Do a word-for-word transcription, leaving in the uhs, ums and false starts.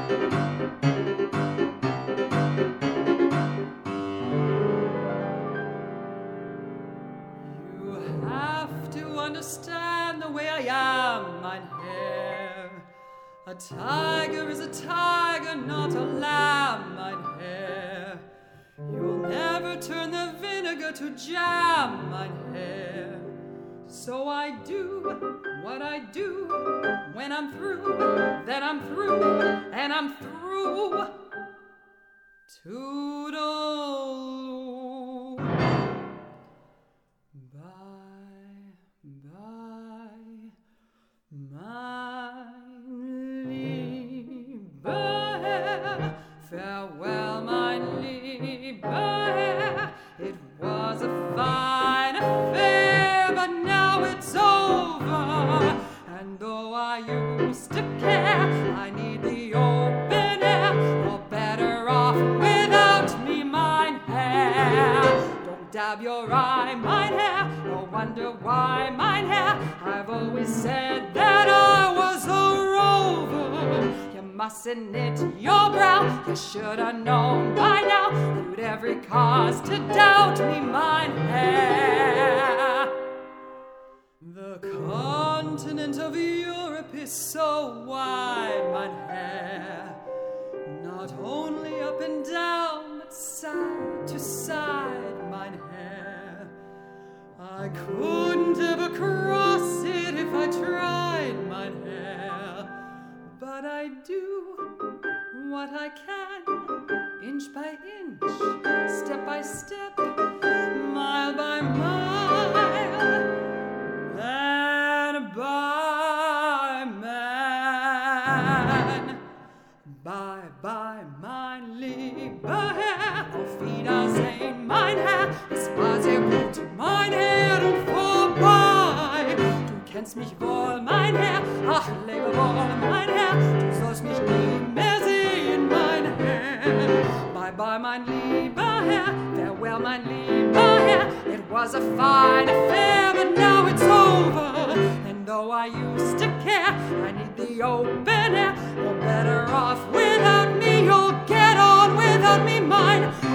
Understand the way I am, mein Herr. A tiger is a tiger, not a lamb, mein Herr. You'll never turn the vinegar to jam, mein Herr. So I do what I do. When I'm through, then I'm through, and I'm through. Toodle-oo. Mein lieber Herr, farewell, mein lieber Herr. It was a fine affair, but now it's over. And though I used to care, I need the open air. You're better off without me, mein Herr. Don't dab your eye, mein Herr, or wonder why, mein Herr. I've always said that I was a rover. You mustn't knit your brow. You should have known by now. You'd every cause to doubt me, mein Herr. The continent of Europe is so wide, mein Herr. Not only up and down, but side to side, mein Herr. I couldn't ever cross it if I tried, mein Herr. But I do what I can, inch by inch, step by step, mile by mile, man by man. Bye bye, mein lieber Herr, auf Wiedersehen, mein Herr. Es war sehr gut, mein Herr, und vorbei. Du kennst mich wohl, mein Herr, ach, lebe wohl, mein Herr. Du sollst mich nie mehr sehen, mein Herr. Bye bye, mein lieber Herr, farewell, mein lieber Herr. It was a fine affair, but now it's over. And though I used to care, I need the open air. You're better off without me, you'll get on without me, mine.